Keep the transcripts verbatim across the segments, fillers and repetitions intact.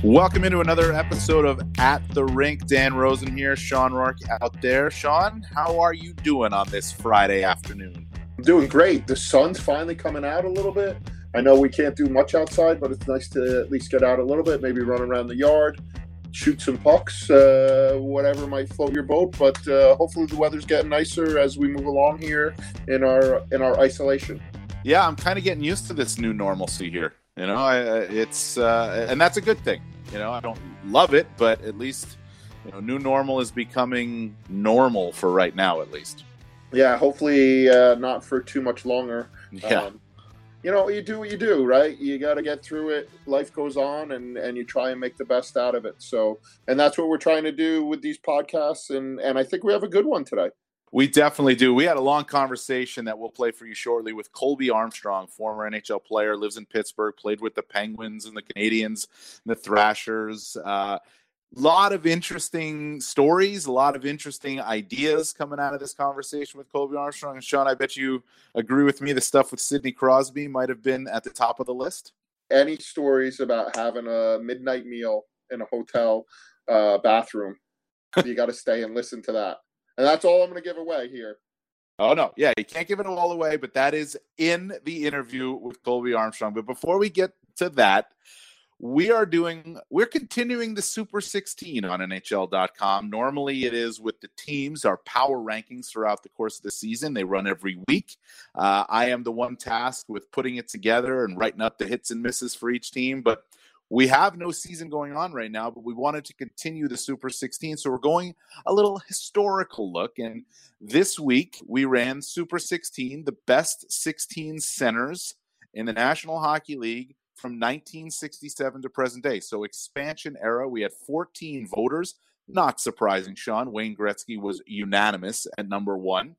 Welcome into another episode of At the Rink. Dan Rosen here, Sean Rourke out there. Sean, how are you doing on this Friday afternoon? I'm doing great. The sun's finally coming out a little bit. I know we can't do much outside, but it's nice to at least get out a little bit, maybe run around the yard, shoot some pucks, uh, whatever might float your boat. But uh, hopefully the weather's getting nicer as we move along here in our in our isolation. Yeah, I'm kind of getting used to this new normalcy here. You know, I, it's uh, and that's a good thing. You know, I don't love it, but at least, you know, new normal is becoming normal for right now, at least. Yeah, hopefully uh, not for too much longer. Yeah. Um, you know, you do what you do, right? You got to get through it. Life goes on, and, and you try and make the best out of it. So, and that's what we're trying to do with these podcasts, and, and I think we have a good one today. We definitely do. We had a long conversation that we'll play for you shortly with Colby Armstrong, former N H L player, lives in Pittsburgh, played with the Penguins and the Canadians and the Thrashers. A uh, lot of interesting stories, a lot of interesting ideas coming out of this conversation with Colby Armstrong. And Sean, I bet you agree with me, the stuff with Sidney Crosby might have been at the top of the list. Any stories about having a midnight meal in a hotel uh, bathroom, you got to stay and listen to that. And that's all I'm going to give away here. Oh, no. Yeah, you can't give it all away, but that is in the interview with Colby Armstrong. But before we get to that, we are doing, we're continuing the Super sixteen on N H L dot com. Normally it is with the teams, our power rankings throughout the course of the season. They run every week. Uh, I am the one tasked with putting it together and writing up the hits and misses for each team. But we have no season going on right now, but we wanted to continue the Super sixteen. So we're going a little historical look. And this week we ran Super sixteen, the best sixteen centers in the National Hockey League from nineteen sixty-seven to present day. So expansion era, we had fourteen voters. Not surprising, Sean. Wayne Gretzky was unanimous at number one.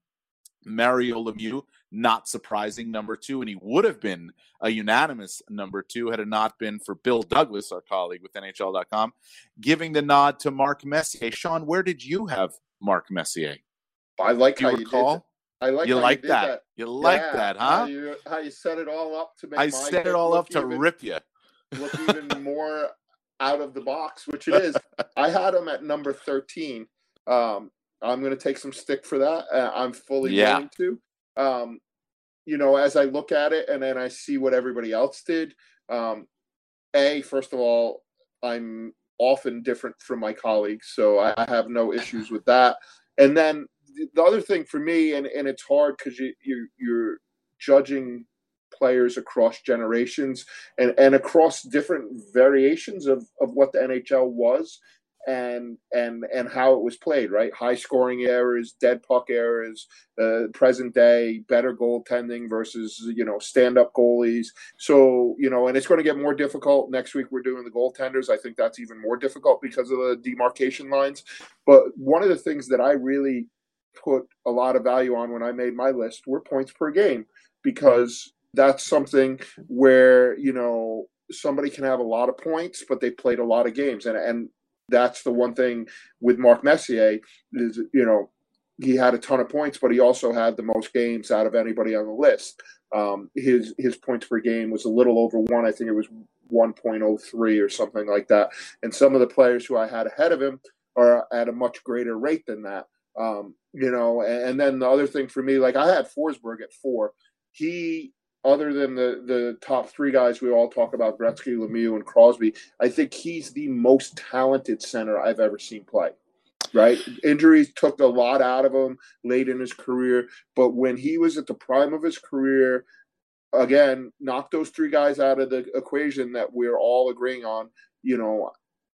Mario Lemieux, not surprising, number two, and he would have been a unanimous number two had it not been for Bill Douglas, our colleague with N H L dot com, giving the nod to Mark Messier. Sean, where did you have Mark Messier? I like Do you how recall? you did that. I like you how like you did that. that. You like yeah, that, huh? How you, how you set it all up to make I my set it all up to even, rip you. look even more out of the box, which it is. I had him at number thirteen. Um, I'm going to take some stick for that. Uh, I'm fully Yeah. willing to. Um, you know, as I look at it and then I see what everybody else did, um, A, first of all, I'm often different from my colleagues, so I have no issues with that. And then the other thing for me, and, and it's hard because you, you, you're judging players across generations and, and across different variations of, of what the N H L was and and and how it was played, right? High scoring eras, dead puck eras, uh, present day, better goaltending versus, you know, stand-up goalies. So, you know, and it's going to get more difficult. Next week we're doing the goaltenders. I think that's even more difficult because of the demarcation lines. But one of the things that I really put a lot of value on when I made my list were points per game, because that's something where, you know, somebody can have a lot of points, but they played a lot of games. And, and that's the one thing with Mark Messier is, you know, he had a ton of points, but he also had the most games out of anybody on the list. Um, his his points per game was a little over one. I think it was one point oh three or something like that. And some of the players who I had ahead of him are at a much greater rate than that. Um, you know, and, and then the other thing for me, like I had Forsberg at four. He, other than the, the top three guys we all talk about, Gretzky, Lemieux, and Crosby, I think he's the most talented center I've ever seen play, right? Injuries took a lot out of him late in his career, but when he was at the prime of his career, again, knock those three guys out of the equation that we're all agreeing on, you know,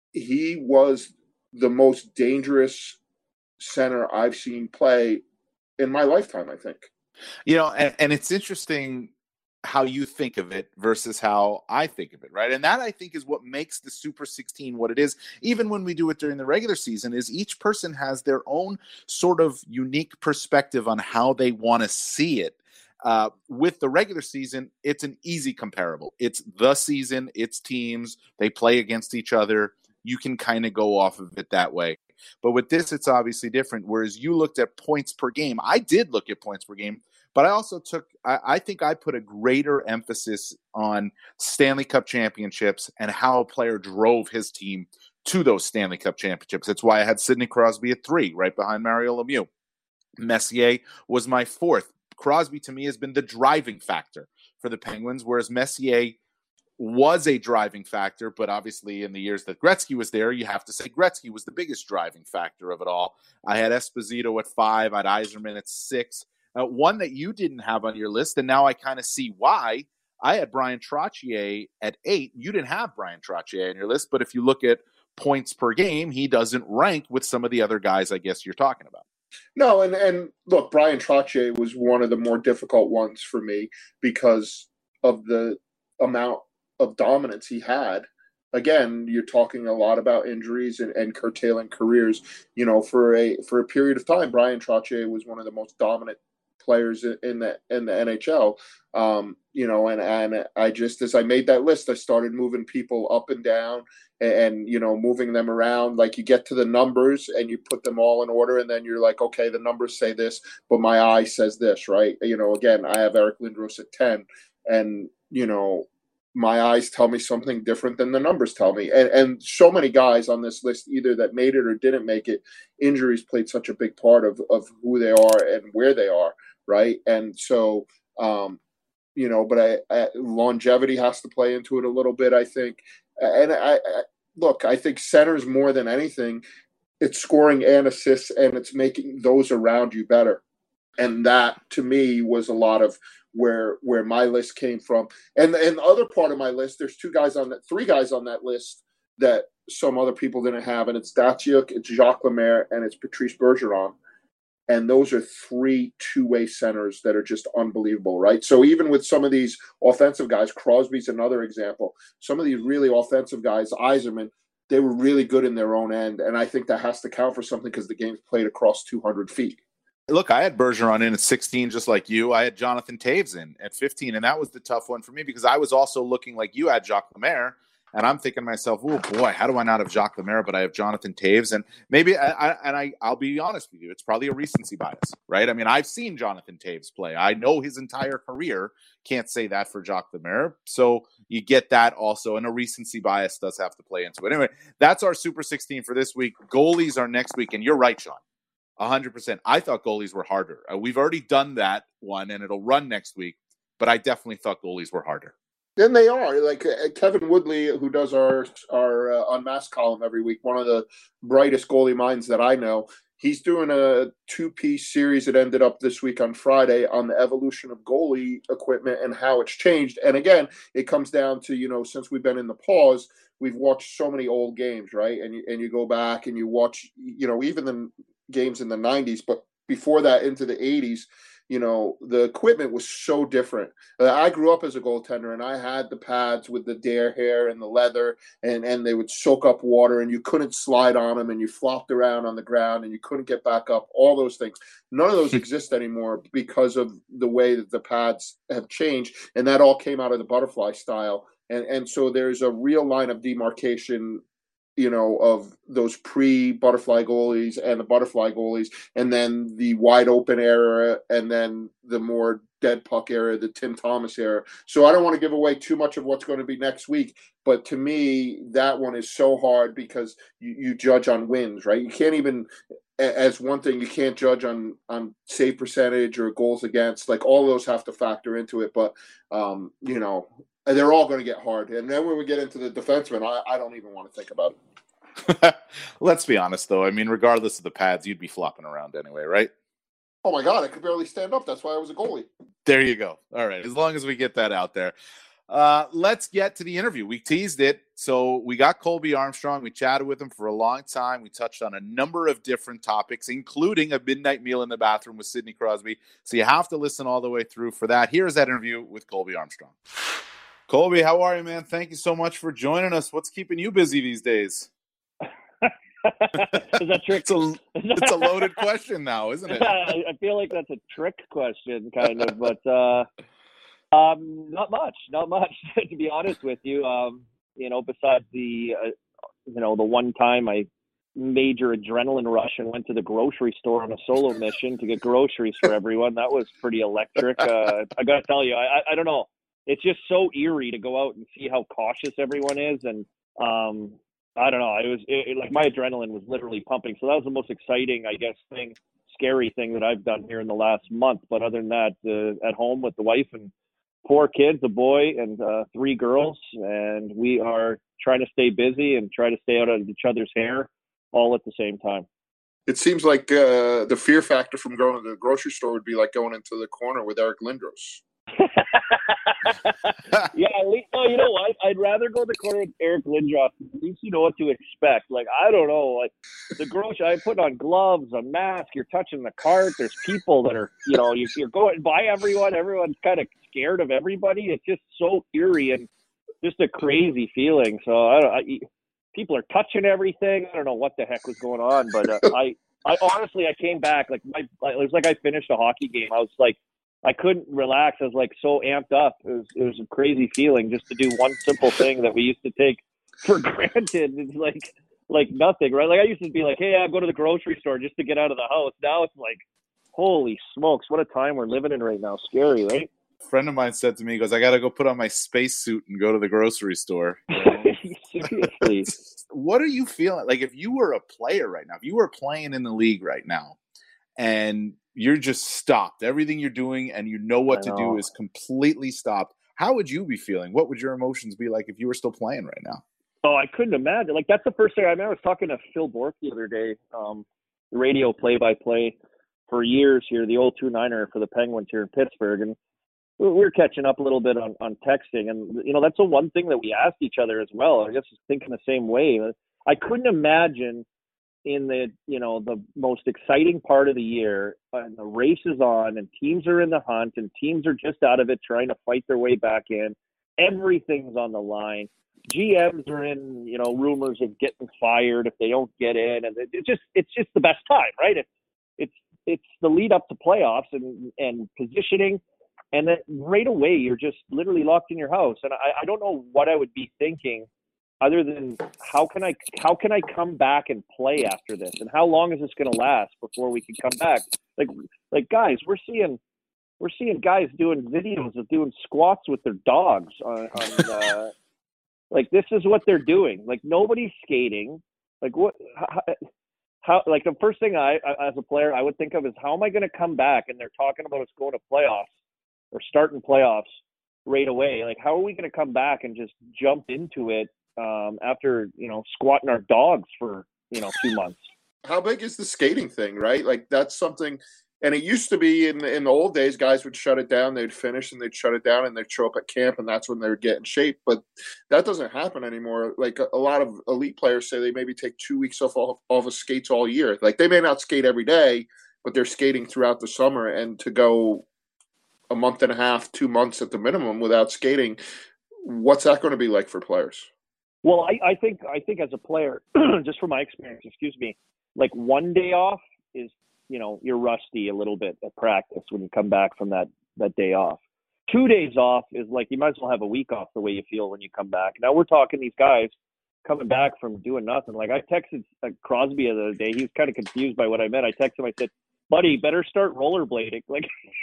he was the most dangerous center I've seen play in my lifetime, I think. You know, and, and it's interesting how you think of it versus how I think of it, right? And that, I think, is what makes the Super sixteen what it is. Even when we do it during the regular season, is each person has their own sort of unique perspective on how they want to see it. Uh, with the regular season, it's an easy comparable. It's the season, it's teams, they play against each other. You can kind of go off of it that way. But with this, it's obviously different. Whereas you looked at points per game. I did look at points per game, But I also took, I, I think I put a greater emphasis on Stanley Cup championships and how a player drove his team to those Stanley Cup championships. That's why I had Sidney Crosby at three, right behind Mario Lemieux. Messier was my fourth. Crosby, to me, has been the driving factor for the Penguins, whereas Messier was a driving factor, but obviously in the years that Gretzky was there, you have to say Gretzky was the biggest driving factor of it all. I had Esposito at five, I had Yzerman at six. Uh, one that you didn't have on your list, and now I kind of see why. I had Brian Trottier at eight. You didn't have Brian Trottier on your list, but if you look at points per game, he doesn't rank with some of the other guys I guess you're talking about. No, and, and look, Brian Trottier was one of the more difficult ones for me because of the amount of dominance he had. Again, you're talking a lot about injuries and, and curtailing careers. You know, for a for a period of time, Brian Trottier was one of the most dominant players in the in the N H L. Um, you know, and and I just as I made that list, I started moving people up and down, and, and you know, moving them around. Like you get to the numbers and you put them all in order, and then you're like, okay, the numbers say this, but my eye says this, right? You know, again, I have Eric Lindros at ten, and you know, my eyes tell me something different than the numbers tell me. And and so many guys on this list, either that made it or didn't make it, injuries played such a big part of, of who they are and where they are, right? And so, um, you know, but I, I, longevity has to play into it a little bit, I think. And I, I look, I think centers more than anything, it's scoring and assists, and it's making those around you better. And that, to me, was a lot of where where my list came from. And and the other part of my list, there's two guys on that, three guys on that list that some other people didn't have, and it's Datsyuk, it's Jacques Lemaire, and it's Patrice Bergeron. And those are three two-way centers that are just unbelievable, right? So even with some of these offensive guys, Crosby's another example. Some of these really offensive guys, Yzerman, they were really good in their own end. And I think that has to count for something because the game's played across two hundred feet. Look, I had Bergeron in at sixteen, just like you. I had Jonathan Toews in at fifteen, and that was the tough one for me because I was also looking like you had Jacques Lemaire, and I'm thinking to myself, oh boy, how do I not have Jacques Lemaire, but I have Jonathan Toews? And maybe, I, I, and I, I'll be honest with you, it's probably a recency bias, right? I mean, I've seen Jonathan Toews play. I know his entire career. Can't say that for Jacques Lemaire. So you get that also, and a recency bias does have to play into it. Anyway, that's our Super sixteen for this week. Goalies are next week, and you're right, Sean. one hundred percent. I thought goalies were harder. Uh, we've already done that one, and it'll run next week, but I definitely thought goalies were harder. Then they are. Like uh, Kevin Woodley, who does our, our uh, Unmasked column every week, one of the brightest goalie minds that I know, he's doing a two-piece series that ended up this week on Friday on the evolution of goalie equipment and how it's changed. And again, it comes down to, you know, since we've been in the pause, we've watched so many old games, right? And you, and you go back and you watch, you know, even the games in the nineties, but before that into the eighties, you know, the equipment was so different. Uh, I grew up as a goaltender, and I had the pads with the dare hair and the leather, and, and they would soak up water, and you couldn't slide on them, and you flopped around on the ground, and you couldn't get back up, all those things. None of those exist anymore because of the way that the pads have changed, and that all came out of the butterfly style. And, and so there's a real line of demarcation, you know, of those pre-butterfly goalies and the butterfly goalies, and then the wide open era, and then the more dead puck era, the Tim Thomas era. So I don't want to give away too much of what's going to be next week, but to me, that one is so hard because you, you judge on wins, right? You can't even, as one thing, you can't judge on, on save percentage or goals against. Like, all those have to factor into it, but, um, you know, they're all going to get hard. And then when we get into the defensemen, I, I don't even want to think about it. Let's be honest, though. I mean, regardless of the pads, you'd be flopping around anyway, right? Oh, my God. I could barely stand up. That's why I was a goalie. There you go. All right. As long as we get that out there. Uh, let's get to the interview. We teased it. So we got Colby Armstrong. We chatted with him for a long time. We touched on a number of different topics, including a midnight meal in the bathroom with Sidney Crosby. So you have to listen all the way through for that. Here's that interview with Colby Armstrong. Colby, how are you, man? Thank you so much for joining us. What's keeping you busy these days? Is that trick? It's a, it's a loaded question now, isn't it? I feel like that's a trick question, kind of, but uh, um, not much, not much, to be honest with you. Um, you know, besides the, uh, you know, the one time I major adrenaline rush and went to the grocery store on a solo mission to get groceries for everyone. That was pretty electric. Uh, I got to tell you, I, I don't know. It's just so eerie to go out and see how cautious everyone is. And um, I don't know. It was it, it, like my adrenaline was literally pumping. So that was the most exciting, I guess, thing, scary thing that I've done here in the last month. But other than that, uh, at home with the wife and four kids, a boy and uh, three girls, and we are trying to stay busy and try to stay out of each other's hair all at the same time. It seems like uh, the fear factor from going to the grocery store would be like going into the corner with Eric Lindros. Yeah, at least, oh, you know what? I'd rather go to the corner with Eric Lindros. At least you know what to expect. Like, I don't know. Like, the grocery, I put on gloves, a mask, you're touching the cart. There's people that are, you know, you're going by everyone. Everyone's kind of scared of everybody. It's just so eerie and just a crazy feeling. So, I don't I, people are touching everything. I don't know what the heck was going on, but uh, I, I honestly, I came back. Like, my, it was like I finished a hockey game. I was like, I couldn't relax. I was like so amped up. It was it was a crazy feeling just to do one simple thing that we used to take for granted. It's like like nothing, right? Like I used to be like, hey, I'll go to the grocery store just to get out of the house. Now it's like, holy smokes, what a time we're living in right now. Scary, right? A friend of mine said to me, he goes, I got to go put on my spacesuit and go to the grocery store. You know? Seriously. What are you feeling? Like if you were a player right now, if you were playing in the league right now and you're just stopped, everything you're doing and you know what I to know. do is completely stopped, how would you be feeling? What would your emotions be like if you were still playing right now? Oh, I couldn't imagine. Like, that's the first thing I remember. I was talking to Phil Bork the other day, um, radio play-by-play for years here, the old two niner for the Penguins here in Pittsburgh. And we were catching up a little bit on, on texting. And, you know, that's the one thing that we asked each other as well. I guess thinking the same way. I couldn't imagine in the, you know, the most exciting part of the year, and the race is on and teams are in the hunt and teams are just out of it trying to fight their way back in. Everything's on the line. G Ms are in, you know, rumors of getting fired if they don't get in, and it, it just it's just the best time, right? It's it's it's the lead up to playoffs and and positioning, and then right away you're just literally locked in your house. And I, I don't know what I would be thinking, other than how can I how can I come back and play after this, and how long is this going to last before we can come back? Like like guys, we're seeing we're seeing guys doing videos of doing squats with their dogs on. on uh, Like, this is what they're doing. Like, nobody's skating. Like, what, how, how like, the first thing I, as a player, I would think of is how am I going to come back? And they're talking about us going to playoffs or starting playoffs right away. Like, how are we going to come back and just jump into it um, after, you know, squatting our dogs for, you know, two months? How big is the skating thing, right? Like, that's something. And it used to be in in the old days, guys would shut it down, they'd finish, and they'd shut it down, and they'd show up at camp, and that's when they would get in shape. But that doesn't happen anymore. Like, a, a lot of elite players say they maybe take two weeks off, off off of skates all year. Like, they may not skate every day, but they're skating throughout the summer. And to go a month and a half, two months at the minimum without skating, what's that going to be like for players? Well, I, I think I think as a player, just from my experience, excuse me, like one day off is, you know, you're rusty a little bit at practice when you come back from that, that day off. Two days off is like, you might as well have a week off the way you feel when you come back. Now we're talking these guys coming back from doing nothing. Like, I texted uh, Crosby the other day. He was kind of confused by what I meant. I texted him, I said, buddy, better start rollerblading. Like,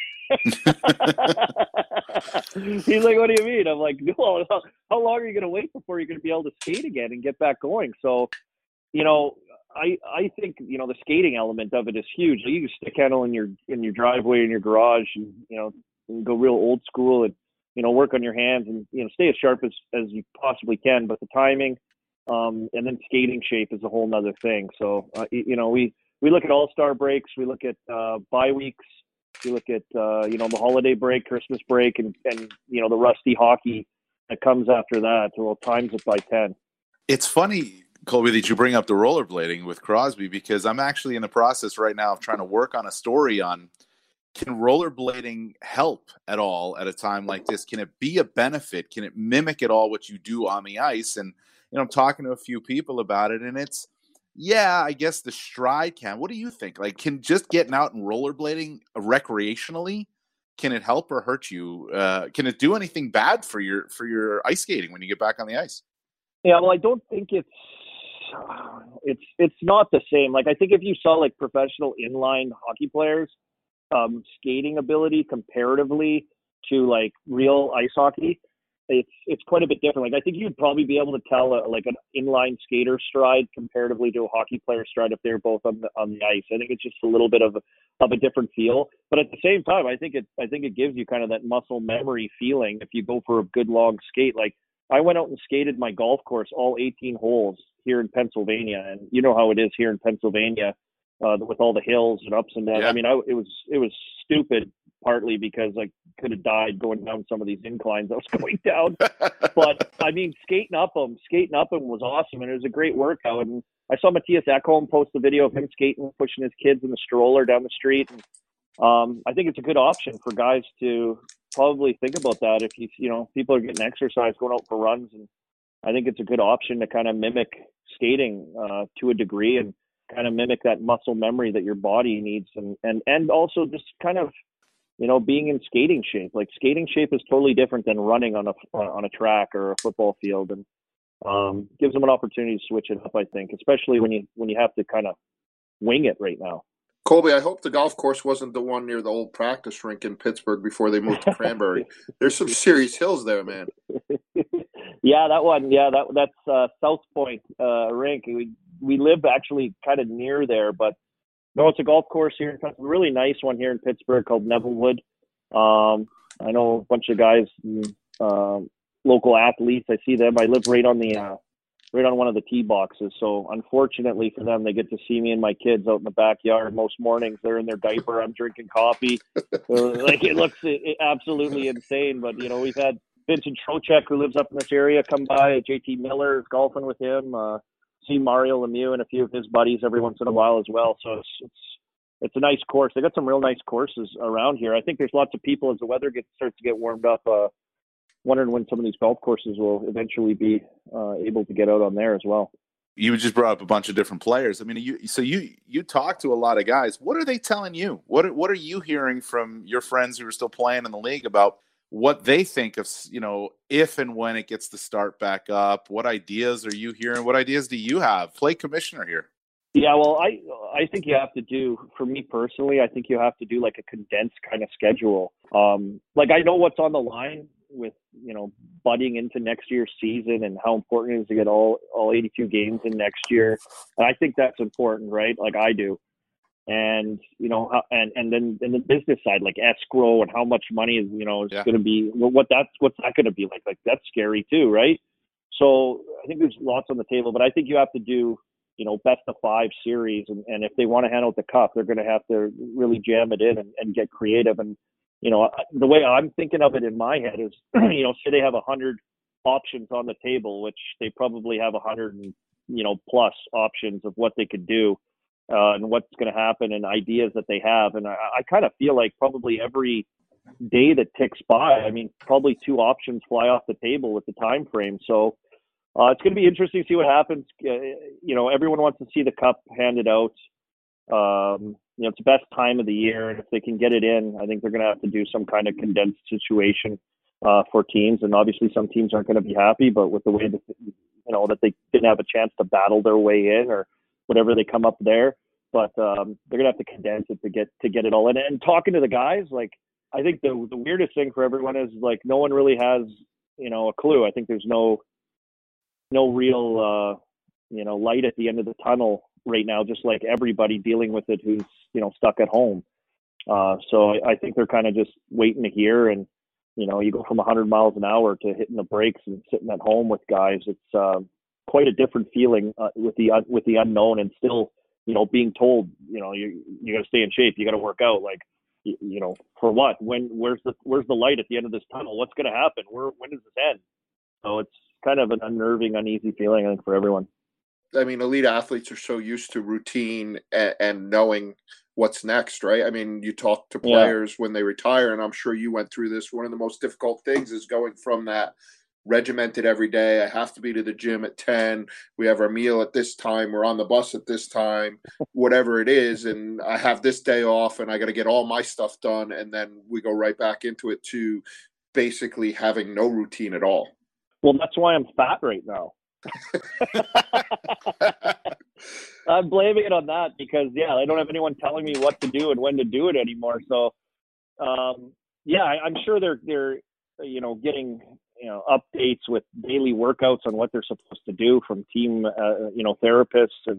he's like, what do you mean? I'm like, no, how, how long are you going to wait before you're going to be able to skate again and get back going? So, you know, I, I think, you know, the skating element of it is huge. You can stick handle in your in your driveway, in your garage, and, you know, and go real old school and, you know, work on your hands and, you know, stay as sharp as, as you possibly can. But the timing um, and then skating shape is a whole nother thing. So, uh, you know, we, we look at all-star breaks. We look at uh, bye weeks. We look at, uh, you know, the holiday break, Christmas break, and, and, you know, the rusty hockey that comes after that. Well, times it by ten. It's funny, Colby, that you bring up the rollerblading with Crosby, because I'm actually in the process right now of trying to work on a story on, can rollerblading help at all at a time like this? Can it be a benefit? Can it mimic at all what you do on the ice? And, you know, I'm talking to a few people about it, and it's, yeah, I guess the stride can. What do you think? Like, can just getting out and rollerblading recreationally, can it help or hurt you? Uh, can it do anything bad for your for your ice skating when you get back on the ice? Yeah, well, I don't think it's it's it's not the same. Like, I think if you saw like professional inline hockey players, um, skating ability comparatively to like real ice hockey, it's it's quite a bit different. Like, I think you'd probably be able to tell a, like an inline skater stride comparatively to a hockey player stride if they're both on the on the ice. I think it's just a little bit of a, of a different feel. But at the same time, I think it I think it gives you kind of that muscle memory feeling if you go for a good long skate. Like, I went out and skated my golf course all eighteen holes here in Pennsylvania, and you know how it is here in Pennsylvania uh, with all the hills and ups and downs. Yeah. I mean, I, it was it was stupid, partly because I could have died going down some of these inclines I was going down. But I mean, skating up them, skating up them was awesome, and it was a great workout. And I saw Matthias Ekholm post a video of him skating, pushing his kids in the stroller down the street. And, um, I think it's a good option for guys to probably think about that. If you you know people are getting exercise, going out for runs, and I think it's a good option to kind of mimic skating uh, to a degree and kind of mimic that muscle memory that your body needs, and and and also just kind of you know being in skating shape. Like, skating shape is totally different than running on a on a track or a football field, and um, gives them an opportunity to switch it up. I think, especially when you when you have to kind of wing it right now. Colby, I hope the golf course wasn't the one near the old practice rink in Pittsburgh before they moved to Cranberry. There's some serious hills there, man. Yeah, that one. Yeah, that that's uh, South Point uh, rink. We we live actually kind of near there, but no, it's a golf course here in Pittsburgh. A really nice one here in Pittsburgh called Nevillewood. Um, I know a bunch of guys, um, local athletes. I see them. I live right on the uh, right on one of the tee boxes. So unfortunately for them, they get to see me and my kids out in the backyard most mornings. They're in their diaper. I'm drinking coffee. So, like, it looks it, it absolutely insane. But, you know, we've had Vincent Trocheck, who lives up in this area, come by. J T Miller is golfing with him. Uh, see Mario Lemieux and a few of his buddies every once in a while as well. So it's, it's, it's a nice course. They got some real nice courses around here. I think there's lots of people as the weather gets starts to get warmed up, uh, wondering when some of these golf courses will eventually be uh, able to get out on there as well. You just brought up a bunch of different players. I mean, you so you you talk to a lot of guys. What are they telling you? What are, what are you hearing from your friends who are still playing in the league about what they think of, you know, if and when it gets to start back up? What ideas are you hearing? What ideas do you have? Play commissioner here. Yeah, well, I I think you have to do, for me personally, I think you have to do like a condensed kind of schedule. Um, like, I know what's on the line with, you know, butting into next year's season and how important it is to get all, all eighty-two games in next year. And I think that's important, right? Like, I do. And, you know, and, and then in the business side, like escrow and how much money is, you know, is yeah. going to be, what that's, what's that going to be like? Like, that's scary too, right? So I think there's lots on the table, but I think you have to do, you know, best of five series. And, and if they want to handle the cup, they're going to have to really jam it in and, and get creative. And, you know, the way I'm thinking of it in my head is, you know, say they have a hundred options on the table, which they probably have a hundred and, you know, plus options of what they could do uh, and what's going to happen and ideas that they have. And I, I kind of feel like probably every day that ticks by, I mean, probably two options fly off the table with the time frame. So uh, it's going to be interesting to see what happens. Uh, you know, everyone wants to see the cup handed out. Um, you know, it's the best time of the year, and if they can get it in, I think they're going to have to do some kind of condensed situation uh, for teams. And obviously, some teams aren't going to be happy, but with the way that, you know, that they didn't have a chance to battle their way in or whatever they come up there, but um, they're going to have to condense it to get to get it all in. And talking to the guys, like, I think the the weirdest thing for everyone is like no one really has, you know, a clue. I think there's no no real uh, you know light at the end of the tunnel right now, just like everybody dealing with it who's, you know, stuck at home. Uh, so I, I think they're kind of just waiting to hear. And, you know, you go from one hundred miles an hour to hitting the brakes and sitting at home with guys. It's uh, quite a different feeling uh, with the uh, with the unknown, and still, you know, being told, you know, you you got to stay in shape, you got to work out. Like, you, you know, for what? When? Where's the where's the light at the end of this tunnel? What's going to happen? Where? When does this end? So it's kind of an unnerving, uneasy feeling, I think, for everyone. I mean, elite athletes are so used to routine and, and knowing what's next, right? I mean, you talk to players yeah. when they retire, and I'm sure you went through this. One of the most difficult things is going from that regimented every day. I have to be to the gym at ten. We have our meal at this time. We're on the bus at this time, whatever it is. And I have this day off and I got to get all my stuff done. And then we go right back into it to basically having no routine at all. Well, that's why I'm fat right now. I'm blaming it on that because, yeah, I don't have anyone telling me what to do and when to do it anymore. So, um, yeah, I, I'm sure they're, they're, you know, getting, you know, updates with daily workouts on what they're supposed to do from team, uh, you know, therapists and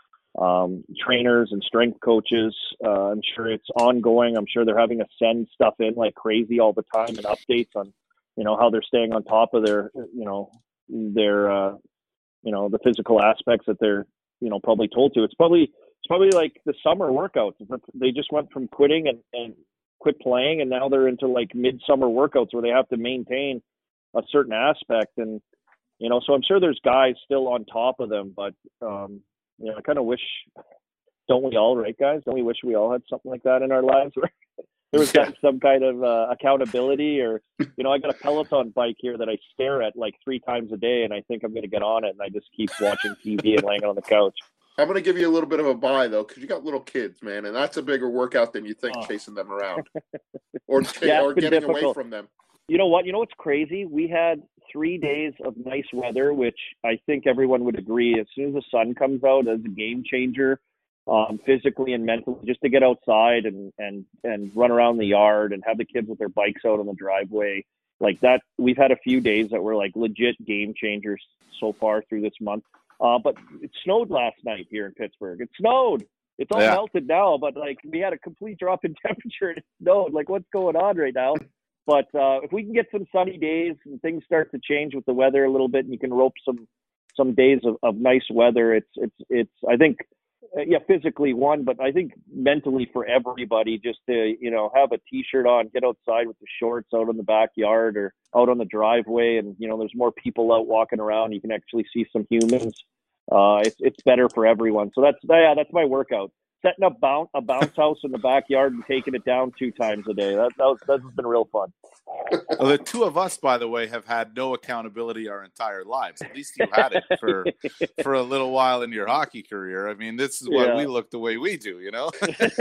um, trainers and strength coaches. Uh, I'm sure it's ongoing. I'm sure they're having to send stuff in like crazy all the time and updates on, you know, how they're staying on top of their, you know, their, uh, you know, the physical aspects that they're, you know, probably told to. It's probably it's probably like the summer workouts. They just went from quitting and, and quit playing, and now they're into like midsummer workouts where they have to maintain a certain aspect. And you know, so I'm sure there's guys still on top of them, but um, you know, I kind of wish, don't we all, right, guys? Don't we wish we all had something like that in our lives where there was yeah. some kind of uh, accountability? Or, you know, I got a Peloton bike here that I stare at like three times a day, and I think I'm going to get on it, and I just keep watching T V and laying on the couch. I'm going to give you a little bit of a buy, though, because you got little kids, man, and that's a bigger workout than you think, oh. chasing them around or, t- yeah, or getting difficult. away from them. You know what? You know what's crazy? We had three days of nice weather, which I think everyone would agree, as soon as the sun comes out, is a game changer. Um, physically and mentally, just to get outside and, and, and run around the yard and have the kids with their bikes out on the driveway like that. We've had a few days that were like legit game changers so far through this month. Uh, but it snowed last night here in Pittsburgh. It snowed. It's all yeah. melted now, but like we had a complete drop in temperature and it snowed. Like what's going on right now? But uh, if we can get some sunny days and things start to change with the weather a little bit, and you can rope some some days of, of nice weather, it's it's it's I think. Yeah, physically one, but I think mentally for everybody, just to, you know, have a t-shirt on, get outside with the shorts out in the backyard or out on the driveway. And, you know, there's more people out walking around. You can actually see some humans. Uh, it's, it's better for everyone. So that's, yeah, that's my workout. Setting up bounce, a bounce house in the backyard and taking it down two times a day. That, that was, that's been real fun. Well, the two of us, by the way, have had no accountability our entire lives. At least you had it for for a little while in your hockey career. I mean, this is why yeah. we look the way we do, you know?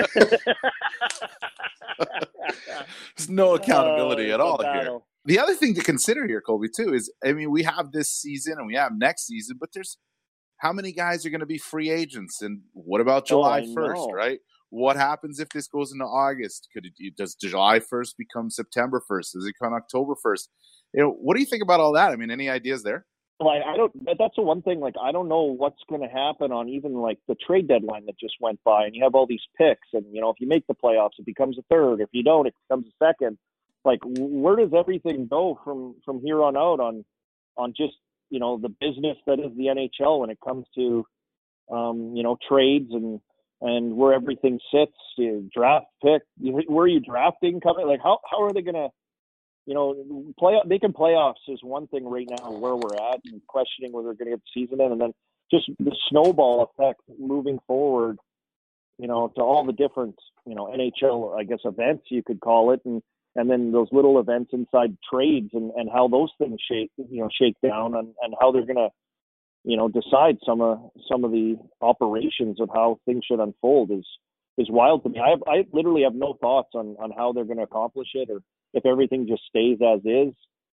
There's no accountability uh, at all here. The other thing to consider here, Colby, too, is, I mean, we have this season and we have next season, but there's how many guys are going to be free agents? And what about July first, right? What happens if this goes into August? Could it, does July first become September first? Does it become October first? You know, what do you think about all that? I mean, any ideas there? Well, I, I don't. That's the one thing. Like, I don't know what's going to happen on even like the trade deadline that just went by, and you have all these picks, and you know, if you make the playoffs, it becomes a third. If you don't, it becomes a second. Like, where does everything go from from here on out on on just, you know, the business that is the N H L when it comes to um, you know, trades and. And where everything sits, you know, draft pick, where are you drafting coming? Like, how, how are they going to, you know, play, making playoffs is one thing right now where we're at and questioning whether they're going to get the season in. And then just the snowball effect moving forward, you know, to all the different, you know, N H L, I guess, events you could call it. And, and then those little events inside trades and, and how those things shake, you know, shake down and, and how they're going to, you know, decide some of some of the operations of how things should unfold is is wild to me. I have, I literally have no thoughts on, on how they're going to accomplish it, or if everything just stays as is.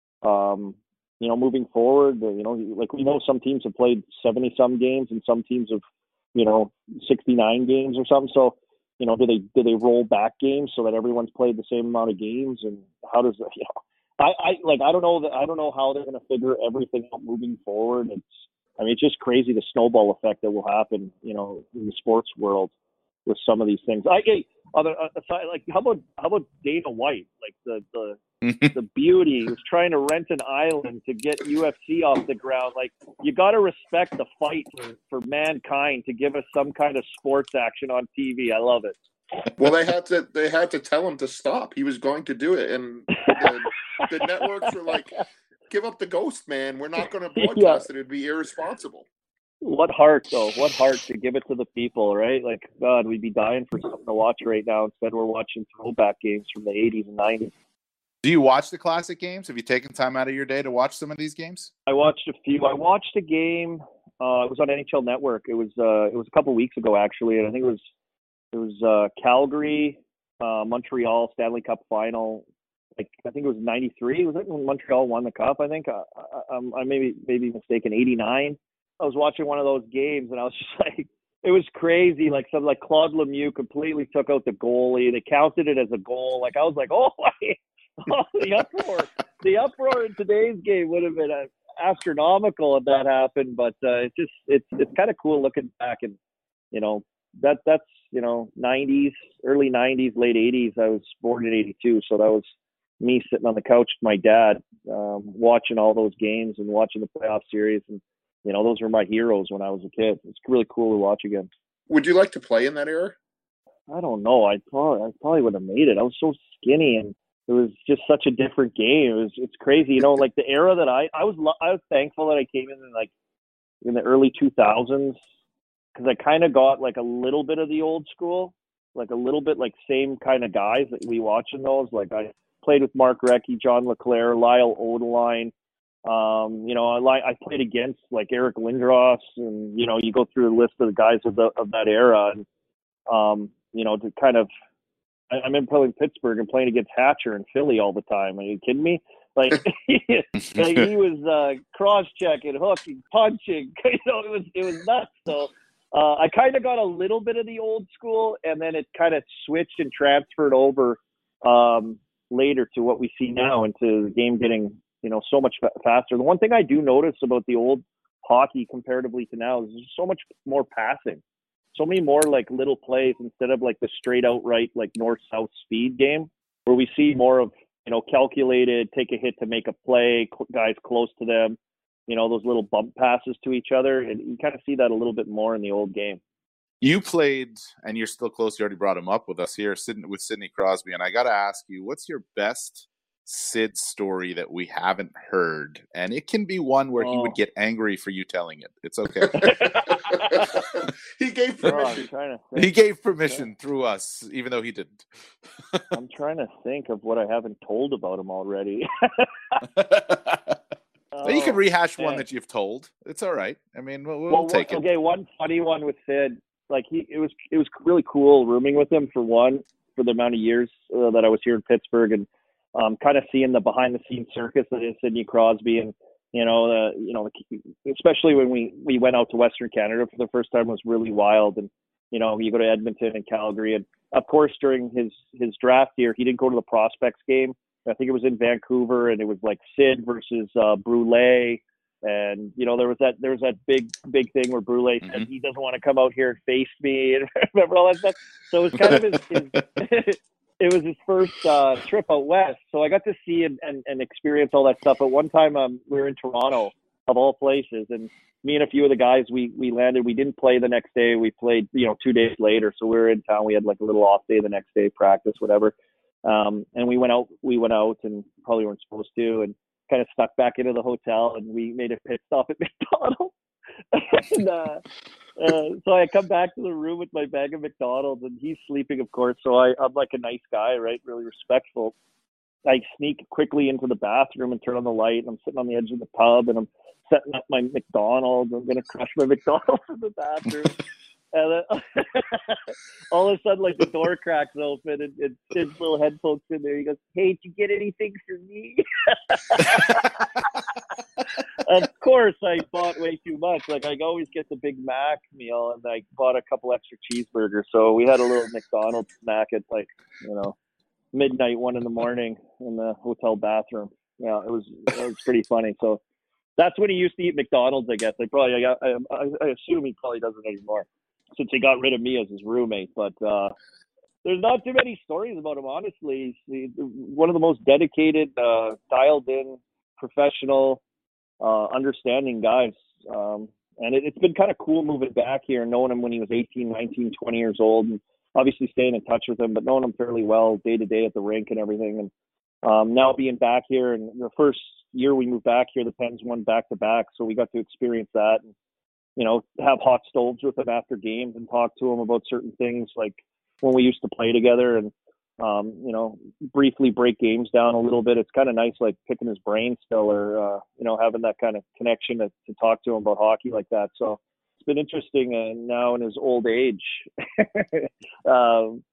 Um, you know, moving forward, you know, like we know some teams have played seventy some games, and some teams have, you know, sixty-nine games or something. So, you know, do they do they roll back games so that everyone's played the same amount of games? And how does that, you know, I, I like I don't know that I don't know how they're going to figure everything out moving forward. It's I mean, it's just crazy the snowball effect that will happen, you know, in the sports world with some of these things. I hey, other aside, like how about how about Dana White, like the the the beauty he was trying to rent an island to get U F C off the ground. Like, you got to respect the fight for, for mankind to give us some kind of sports action on T V. I love it. Well, they had to they had to tell him to stop. He was going to do it, and the, the networks were like, give up the ghost, man. We're not going to broadcast yeah. it. It'd be irresponsible. What heart, though? What heart to give it to the people, right? Like, God, we'd be dying for something to watch right now. Instead, we're watching throwback games from the eighties and nineties. Do you watch the classic games? Have you taken time out of your day to watch some of these games? I watched a few. I watched a game. Uh, it was on N H L Network. It was uh, it was a couple weeks ago, actually. And I think it was it was uh, Calgary, uh, Montreal Stanley Cup final. like I think it was ninety-three. Was it when Montreal won the cup? I think I, I, I'm I maybe maybe mistaken. eighty-nine. I was watching one of those games, and I was just like, it was crazy. Like some like Claude Lemieux completely took out the goalie. They counted it as a goal. Like I was like, oh, oh the uproar, the uproar in today's game would have been uh, astronomical if that happened. But uh, it's just it's it's kind of cool looking back, and you know that that's you know nineties, early nineties, late eighties. I was born in eighty-two, so that was me sitting on the couch with my dad, um, watching all those games and watching the playoff series, and you know those were my heroes when I was a kid. It's really cool to watch again. Would you like to play in that era? I don't know. I probably I probably would have made it. I was so skinny, and it was just such a different game. It was it's crazy, you know. Like the era that I I was I was thankful that I came in, in like in the early two thousands, because I kind of got like a little bit of the old school, like a little bit like same kind of guys that we watching those. Like I played with Mark Recchi, John LeClaire, Lyle Odeline. Um, you know, I I played against like Eric Lindros, and you know, you go through a list of the guys of the of that era, and um, you know, to kind of, I, I'm in playing Pittsburgh and playing against Hatcher in Philly all the time. Are you kidding me? Like, like he was uh, cross checking, hooking, punching. You know, it was it was nuts. So uh, I kind of got a little bit of the old school, and then it kind of switched and transferred over um, later to what we see now, into the game getting, you know, so much fa- faster. The one thing I do notice about the old hockey comparatively to now is there's so much more passing, so many more like little plays instead of like the straight outright like north-south speed game, where we see more of, you know, calculated, take a hit to make a play, cl- guys close to them, you know, those little bump passes to each other. And you kind of see that a little bit more in the old game. You played, and you're still close. You already brought him up with us here, sitting with Sidney Crosby. And I got to ask you, what's your best Sid story that we haven't heard? And it can be one where oh. he would get angry for you telling it. It's okay. He gave permission. Oh, he gave permission yeah. through us, even though he didn't. I'm trying to think of what I haven't told about him already. oh, you can rehash man. one that you've told. It's all right. I mean, we'll, we'll well, take one, it. Okay, one funny one with Sid. Like he, it was, it was really cool rooming with him for one, for the amount of years uh, that I was here in Pittsburgh, and um, kind of seeing the behind the scenes circus that is Sidney Crosby, and you know, uh, you know, especially when we we went out to Western Canada for the first time, was really wild. And you know, you go to Edmonton and Calgary, and of course during his his draft year, he didn't go to the prospects game. I think it was in Vancouver, and it was like Sid versus uh, Brule. And you know, there was that there was that big big thing where Brule said mm-hmm. he doesn't want to come out here and face me, and remember all that stuff. So it was kind of his, his it was his first uh, trip out west, so I got to see and, and, and experience all that stuff. At one time, um, we were in Toronto, of all places, and me and a few of the guys, we we landed. We didn't play the next day. We played, you know, two days later. So we were in town. We had like a little off day the next day, practice, whatever. Um, and we went out. We went out and probably weren't supposed to, and kind of stuck back into the hotel, and we made a pit stop at McDonald's. and uh, uh, so I come back to the room with my bag of McDonald's, and he's sleeping, of course. So I, I'm like a nice guy, right? Really respectful. I sneak quickly into the bathroom and turn on the light, and I'm sitting on the edge of the tub, and I'm setting up my McDonald's. I'm going to crush my McDonald's in the bathroom. And then, all of a sudden, like, the door cracks open, and, and Sid's little head pokes in there. He goes, "Hey, did you get anything for me?" Of course, I bought way too much. Like, I always get the Big Mac meal, and I bought a couple extra cheeseburgers. So we had a little McDonald's snack at, like, you know, midnight, one in the morning in the hotel bathroom. Yeah, it was it was pretty funny. So that's when he used to eat McDonald's, I guess. I probably, I, I, I assume he probably doesn't anymore, since he got rid of me as his roommate. But uh, there's not too many stories about him, honestly. He's one of the most dedicated, uh, dialed-in, professional, uh, understanding guys. Um, and it, it's been kind of cool moving back here and knowing him when he was eighteen, nineteen, twenty years old, and obviously staying in touch with him, but knowing him fairly well day-to-day at the rink and everything. And um, now being back here, and the first year we moved back here, the Pens won back-to-back, so we got to experience that. And, you know, have hot stoves with him after games and talk to him about certain things, like when we used to play together, and, um, you know, briefly break games down a little bit. It's kind of nice, like picking his brain still, or, uh, you know, having that kind of connection to, to talk to him about hockey like that. So it's been interesting. And now in his old age, um,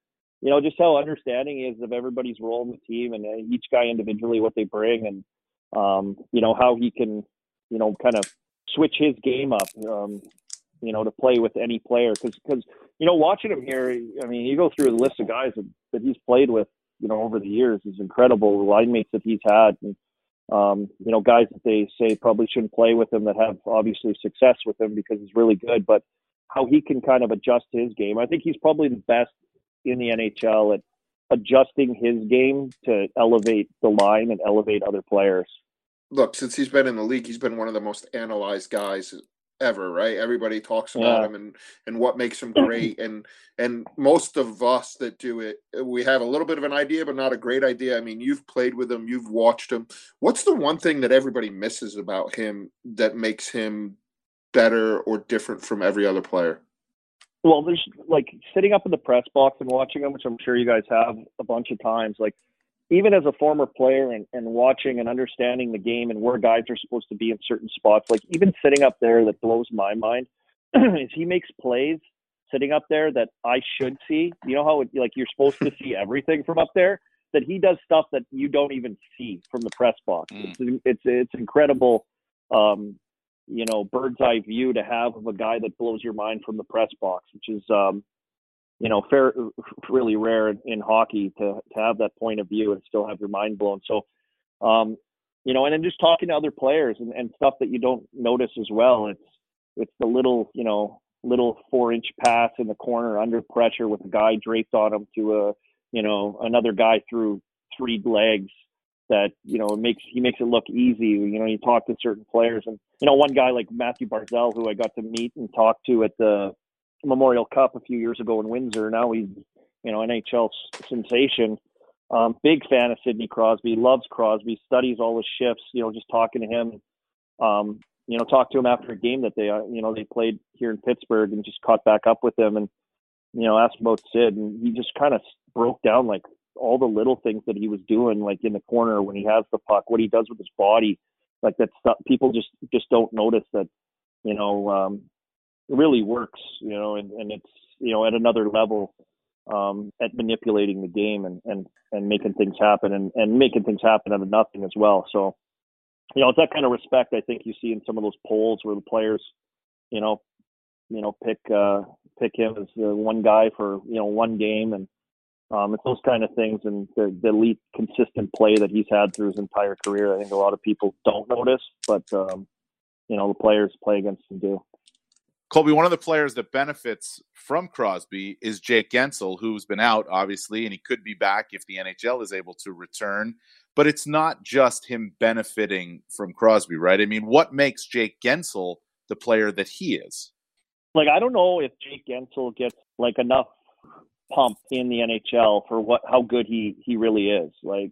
you know, just how understanding he is of everybody's role in the team and each guy individually, what they bring, and um, you know, how he can, you know, kind of switch his game up, um, you know, to play with any player. Because, because you know, watching him here, I mean, you go through the list of guys that, that he's played with, you know, over the years is incredible. The line mates that he's had, and, um, you know, guys that they say probably shouldn't play with him that have obviously success with him because he's really good, but how he can kind of adjust his game. I think he's probably the best in the N H L at adjusting his game to elevate the line and elevate other players. Look, since he's been in the league, he's been one of the most analyzed guys ever, right? Everybody talks about Yeah. him and, and what makes him great. And, and most of us that do it, we have a little bit of an idea, but not a great idea. I mean, you've played with him, you've watched him. What's the one thing that everybody misses about him that makes him better or different from every other player? Well, there's like sitting up in the press box and watching him, which I'm sure you guys have a bunch of times, like even as a former player and, and watching and understanding the game and where guys are supposed to be in certain spots, like even sitting up there, that blows my mind is he makes plays sitting up there that I should see. You know how it, like you're supposed to see everything from up there, that he does stuff that you don't even see from the press box. Mm. It's, it's, it's incredible. Um, you know, bird's eye view to have of a guy that blows your mind from the press box, which is, um, you know, fair, really rare in, in hockey to, to have that point of view and still have your mind blown. So, um, you know, and then just talking to other players and, and stuff that you don't notice as well. It's, it's the little, you know, little four inch pass in the corner under pressure with a guy draped on him to a, you know, another guy through three legs. That, you know, it makes he makes it look easy. You know, you talk to certain players, and you know, one guy like Matthew Barzal, who I got to meet and talk to at the Memorial Cup a few years ago in Windsor. Now he's, you know, N H L sensation. Um, big fan of Sidney Crosby. Loves Crosby. Studies all his shifts. You know, just talking to him. Um, you know, talked to him after a game that they, uh, you know, they played here in Pittsburgh, and just caught back up with him, and you know, asked about Sid, and he just kind of broke down like all the little things that he was doing, like in the corner when he has the puck, what he does with his body, like that stuff. People just, just don't notice that, you know, um, it really works, you know, and, and it's, you know, at another level, um, at manipulating the game and, and, and making things happen and, and making things happen out of nothing as well. So, you know, it's that kind of respect I think you see in some of those polls where the players, you know, you know, pick, uh, pick him as the one guy for, you know, one game. And, Um, it's those kind of things, and the, the elite, consistent play that he's had through his entire career. I think a lot of people don't notice, but um, you know, the players play against him do. Colby, one of the players that benefits from Crosby is Jake Guentzel, who's been out, obviously, and he could be back if the N H L is able to return. But it's not just him benefiting from Crosby, right? I mean, what makes Jake Guentzel the player that he is? Like, I don't know if Jake Guentzel gets like enough pump in the N H L for what how good he he really is. Like,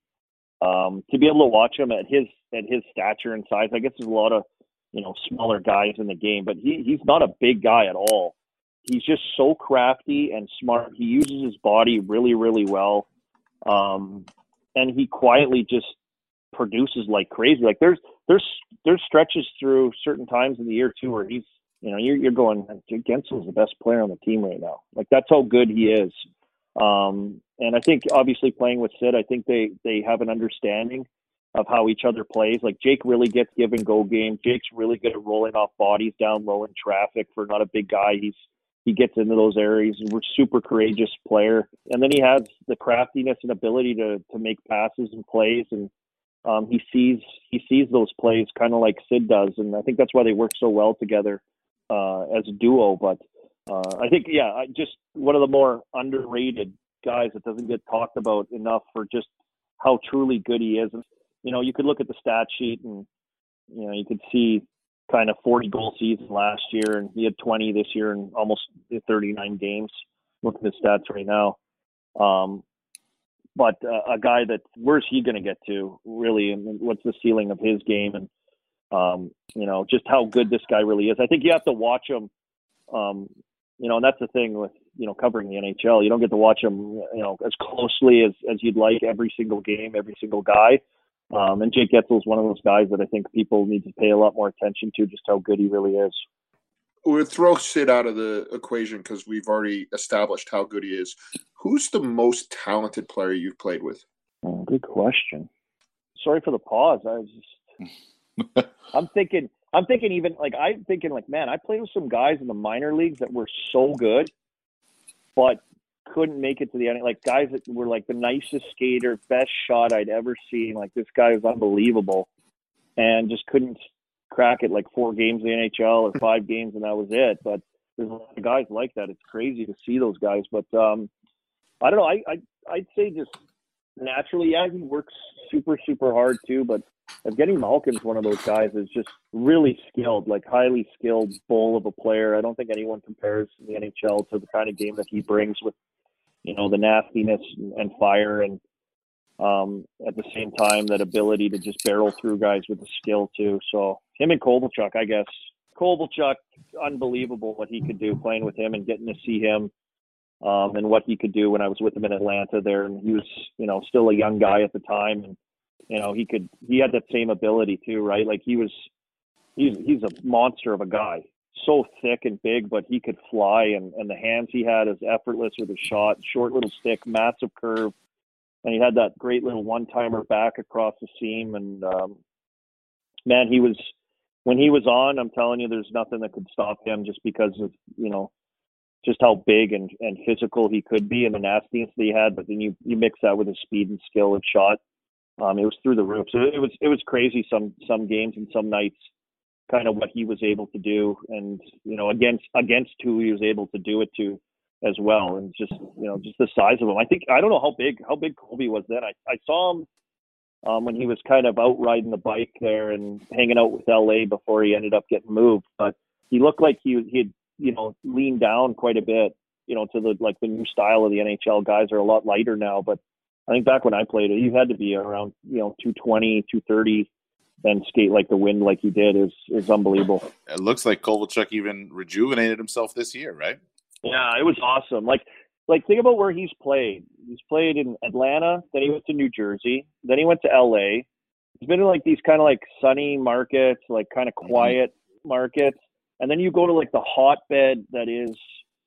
um, to be able to watch him at his at his stature and size. I guess there's a lot of, you know, smaller guys in the game, but he he's not a big guy at all. He's just so crafty and smart. He uses his body really, really well, um, and he quietly just produces like crazy. Like there's there's there's stretches through certain times in the year too where he's, you know, you're, you're going, Guentzel is the best player on the team right now. Like, that's how good he is. Um, and I think, obviously, playing with Sid, I think they, they have an understanding of how each other plays. Like, Jake really gets give and go game. Jake's really good at rolling off bodies down low in traffic for not a big guy. He's he gets into those areas. We're super courageous player. And then he has the craftiness and ability to to make passes and plays. And um, he sees he sees those plays kind of like Sid does. And I think that's why they work so well together. Uh, as a duo, but uh, I think, yeah, I just one of the more underrated guys that doesn't get talked about enough for just how truly good he is. And, you know, you could look at the stat sheet and, you know, you could see kind of forty goal season last year, and he had twenty this year and almost thirty-nine games. Looking at his stats right now. Um, but uh, a guy that, where's he going to get to, really, and what's the ceiling of his game? And Um, you know, just how good this guy really is. I think you have to watch him, um, you know, and that's the thing with, you know, covering the N H L. You don't get to watch him, you know, as closely as, as you'd like every single game, every single guy. Um, and Jake Guentzel is one of those guys that I think people need to pay a lot more attention to, just how good he really is. we'll throw Sid out of the equation because we've already established how good he is. Who's the most talented player you've played with? Oh, good question. Sorry for the pause. I was just, I'm thinking, I'm thinking even like, I'm thinking like, man, I played with some guys in the minor leagues that were so good, but couldn't make it to the end. Like guys that were like the nicest skater, best shot I'd ever seen. Like this guy was unbelievable and just couldn't crack it like four games in the N H L or five games and that was it. But there's a lot of guys like that. It's crazy to see those guys. But um, I don't know. I, I, I'd say just naturally, yeah, he works super, super hard too. But Evgeny Malkin's one of those guys that's just really skilled, like highly skilled bull of a player. I don't think anyone compares in the N H L to the kind of game that he brings with, you know, the nastiness and fire and um, at the same time, that ability to just barrel through guys with the skill too. So him and Kovalchuk, I guess. Kovalchuk, unbelievable what he could do playing with him and getting to see him um, and what he could do when I was with him in Atlanta there. And he was, you know, still a young guy at the time. And, you know, he could, he had that same ability too, right? Like he was, he's, he's a monster of a guy. So thick and big, but he could fly, and, and the hands he had is effortless with a shot, short little stick, massive curve. And he had that great little one-timer back across the seam. And, um, man, he was – when he was on, I'm telling you, there's nothing that could stop him just because of, you know, just how big and, and physical he could be and the nastiness that he had. But then you, you mix that with his speed and skill and shot. Um, it was through the roof. So it was it was crazy some some games and some nights, kind of what he was able to do. And, you know, against against who he was able to do it to as well, and just, you know, just the size of him. I think I don't know how big how big Colby was then. I, I saw him um, when he was kind of out riding the bike there and hanging out with L A before he ended up getting moved. But he looked like he he had, you know, leaned down quite a bit, you know, to the like the new style of the N H L. Guys are a lot lighter now, but I think back when I played it, he had to be around, you know, two twenty, two thirty, and skate like the wind like he did is is unbelievable. It looks like Kovalchuk even rejuvenated himself this year, right? Yeah, it was awesome. Like, like think about where he's played. He's played in Atlanta, then he went to New Jersey, then he went to L A. He's been in like these kind of like sunny markets, like kind of quiet mm-hmm. markets, and then you go to like the hotbed that is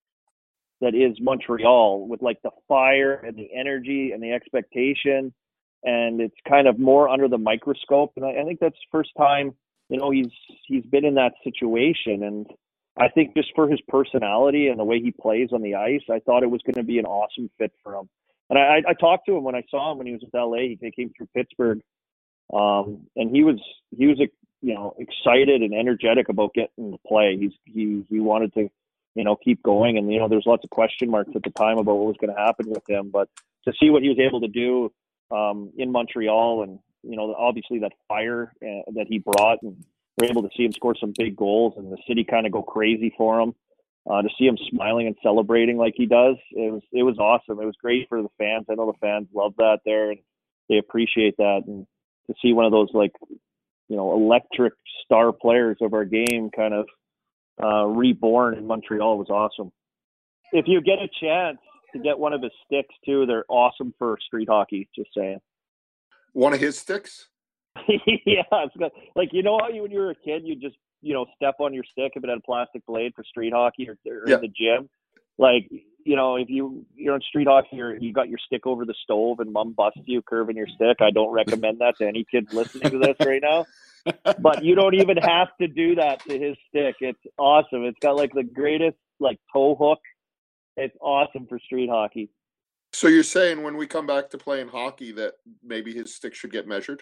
that is Montreal with like the fire and the energy and the expectation, and it's kind of more under the microscope. And I, I think that's the first time, you know, he's he's been in that situation. And I think just for his personality and the way he plays on the ice, I thought it was going to be an awesome fit for him. And I, I talked to him when I saw him when he was with L A. He came through Pittsburgh, um, and he was he was you know excited and energetic about getting to play. He's he he wanted to, you know, keep going. And, you know, there's lots of question marks at the time about what was going to happen with him. But to see what he was able to do um, in Montreal, and, you know, obviously that fire uh, that he brought, and we're able to see him score some big goals and the city kind of go crazy for him, uh, to see him smiling and celebrating like he does, it was it was awesome. It was great for the fans. I know the fans love that there, and they appreciate that. And to see one of those, like, you know, electric star players of our game kind of Uh, reborn in Montreal was awesome. If you get a chance to get one of his sticks too, they're awesome for street hockey. Just saying. One of his sticks? Yeah, it's got, like, you know how you when you were a kid you just, you know, step on your stick if it had a plastic blade for street hockey, or, or yeah. in the gym. Like, you know, if you you're in street hockey or you got your stick over the stove and mom busts you curving your stick, I don't recommend that to any kids listening to this right now. But you don't even have to do that to his stick. It's awesome. It's got like the greatest like toe hook. It's awesome for street hockey. So you're saying when we come back to playing hockey that maybe his stick should get measured?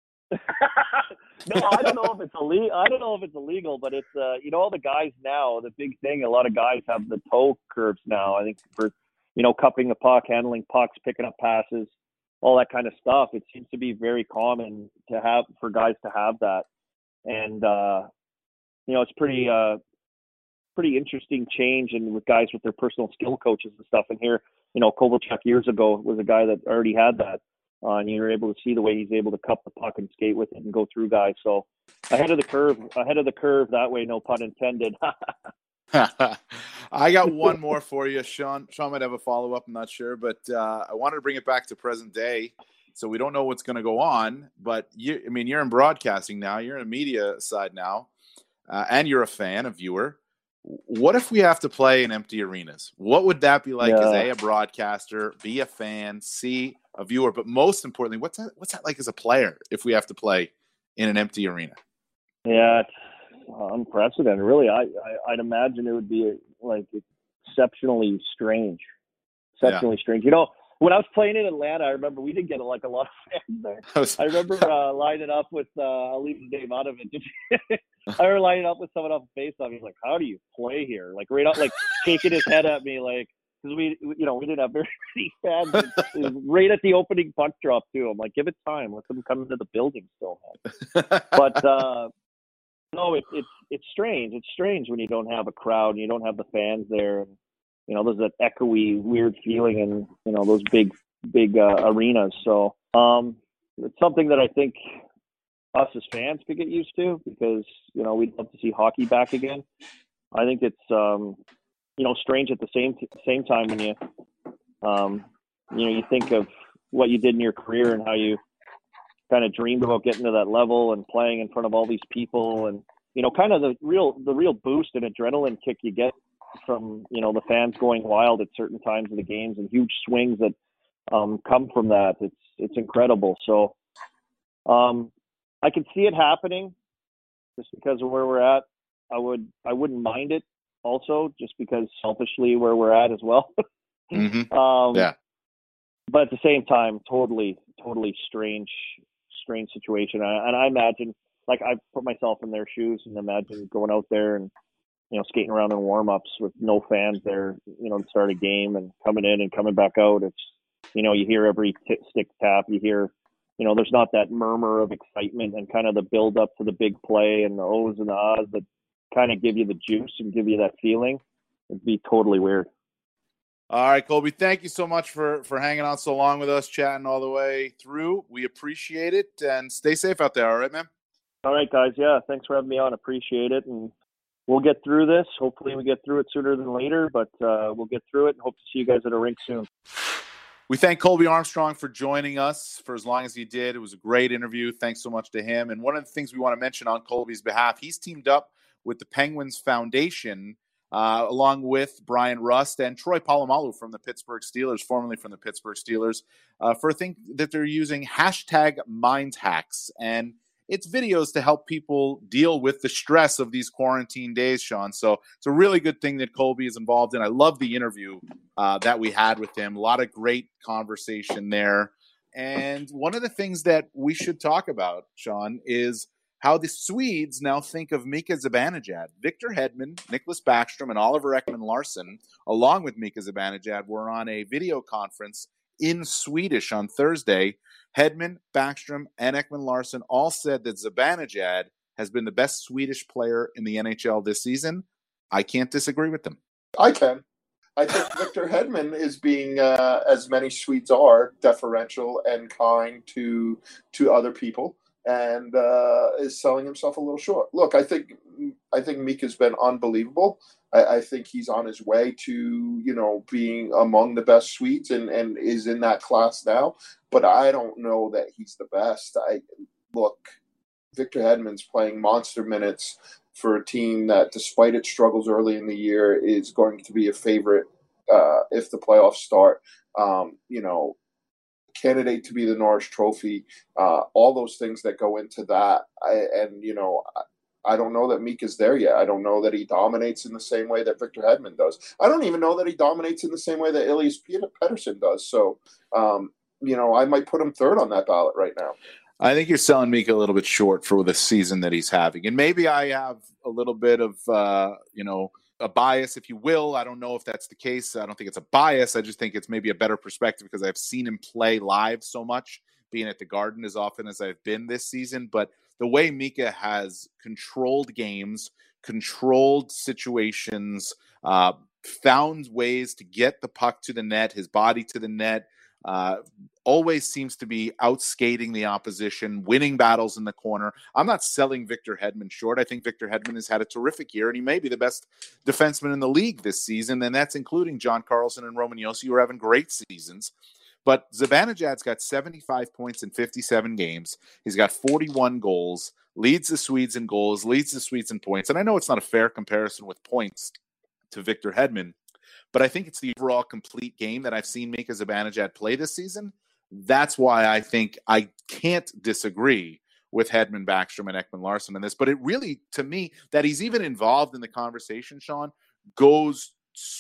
No, I don't know if it's illegal. I don't know if it's illegal, but it's uh, you know, all the guys now, the big thing, a lot of guys have the toe curves now. I think for, you know, cupping the puck, handling pucks, picking up passes, all that kind of stuff. It seems to be very common to have for guys to have that. And, uh, you know, it's pretty, uh, pretty interesting change, and with guys with their personal skill coaches and stuff. And here, you know, Kovalchuk years ago was a guy that already had that. Uh, and you're able to see the way he's able to cup the puck and skate with it and go through guys. So ahead of the curve, ahead of the curve that way, no pun intended. I got one more for you. Sean Sean might have a follow-up, I'm not sure, but uh, I wanted to bring it back to present day. So we don't know what's going to go on, but you, I mean, you're in broadcasting now, you're in the media side now, uh, and you're a fan, a viewer. what if we have to play in empty arenas? What would that be like Yeah. as A, a broadcaster, B, a fan, C, a viewer, but most importantly, what's that, what's that like as a player if we have to play in an empty arena? Yeah, it's unprecedented. Really, I, I I'd imagine it would be like exceptionally strange, exceptionally yeah. strange. You know, when I was playing in Atlanta, I remember we did get like a lot of fans there. I, was, I remember uh, lining up with uh, I'll leave the name out of it. I remember lining up with someone off the face-off. He's like, "How do you play here?" Like right out, like shaking his head at me, like because we, you know, we didn't have very many fans. It was right at the opening puck drop too. I'm like, give it time. Let them come into the building still, man. But uh, no, it, it's it's strange. It's strange when you don't have a crowd and you don't have the fans there, and you know, there's that echoey, weird feeling in you know those big, big uh, arenas. So um, it's something that I think us as fans could get used to because you know we'd love to see hockey back again. I think it's um, you know strange at the same t- same time when you um, you know you think of what you did in your career and how you kind of dreamed about getting to that level and playing in front of all these people and you know kind of the real the real boost and adrenaline kick you get from you know the fans going wild at certain times of the games and huge swings that um, come from that. It's it's incredible. So um, I can see it happening just because of where we're at. I would I wouldn't mind it also just because selfishly where we're at as well. mm-hmm. um, yeah. But at the same time, totally totally strange strange situation. And I imagine like I put myself in their shoes and imagine going out there and you know, skating around in warm-ups with no fans there, you know, to start a game and coming in and coming back out. It's, you know, you hear every t- stick tap, you hear, you know, there's not that murmur of excitement and kind of the build up to the big play and the ohs and the ahs that kind of give you the juice and give you that feeling. It'd be totally weird. All right, Colby, thank you so much for, for hanging out so long with us, chatting all the way through. We appreciate it, and stay safe out there. All right, man? All right, guys. Yeah, thanks for having me on. Appreciate it. And we'll get through this. Hopefully we get through it sooner than later, but uh, we'll get through it and hope to see you guys at a rink soon. We thank Colby Armstrong for joining us for as long as he did. It was a great interview. Thanks so much to him. And one of the things we want to mention on Colby's behalf, he's teamed up with the Penguins Foundation, uh, along with Brian Rust and Troy Polamalu from the Pittsburgh Steelers, formerly from the Pittsburgh Steelers, uh, for a thing that they're using hashtag MindHacks. And it's videos to help people deal with the stress of these quarantine days, Sean. So it's a really good thing that Colby is involved in. I love the interview uh, that we had with him. A lot of great conversation there. And one of the things that we should talk about, Sean, is how the Swedes now think of Mika Zibanejad. Victor Hedman, Nicklas Backstrom, and Oliver Ekman-Larsson, along with Mika Zibanejad, were on a video conference in Swedish on Thursday. Hedman, Backstrom, and Ekman-Larsson all said that Zibanejad has been the best Swedish player in the N H L this season. I can't disagree with them. I can. I think Victor Hedman is being, uh, as many Swedes are, deferential and kind to to other people, and uh, is selling himself a little short. Look, I think I think Mika's been unbelievable. I, I think he's on his way to, you know, being among the best Swedes and, and is in that class now. But I don't know that he's the best. I look, Victor Hedman's playing monster minutes for a team that, despite its struggles early in the year, is going to be a favorite uh, if the playoffs start. Um, you know, candidate to be the Norris Trophy, uh, all those things that go into that. I, and, you know, I, I don't know that Mika's there yet. I don't know that he dominates in the same way that Victor Hedman does. I don't even know that he dominates in the same way that Elias Pettersson does. So, um, you know, I might put him third on that ballot right now. I think you're selling Mika a little bit short for the season that he's having. And maybe I have a little bit of, uh, you know, a bias, if you will. I don't know if that's the case. I don't think it's a bias. I just think it's maybe a better perspective because I've seen him play live so much, being at the Garden as often as I've been this season. But the way Mika has controlled games, controlled situations, uh, found ways to get the puck to the net, his body to the net, uh, always seems to be outskating the opposition, winning battles in the corner. I'm not selling Victor Hedman short. I think Victor Hedman has had a terrific year, and he may be the best defenseman in the league this season, and that's including John Carlson and Roman Josi, who are having great seasons. But Zibanejad's got seventy-five points in fifty-seven games. He's got forty-one goals, leads the Swedes in goals, leads the Swedes in points. And I know it's not a fair comparison with points to Victor Hedman, but I think it's the overall complete game that I've seen Mika Zibanejad play this season. That's why I think I can't disagree with Hedman, Backstrom, and Ekman-Larsson in this. But it really, to me, that he's even involved in the conversation, Sean, goes